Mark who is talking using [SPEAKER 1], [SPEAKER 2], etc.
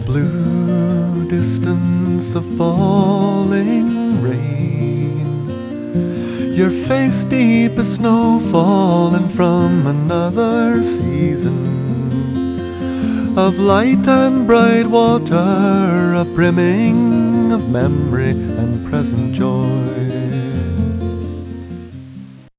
[SPEAKER 1] blue distance of falling rain, your face deep as snow fallen from another season, of light and bright water, a brimming of memory and present joy.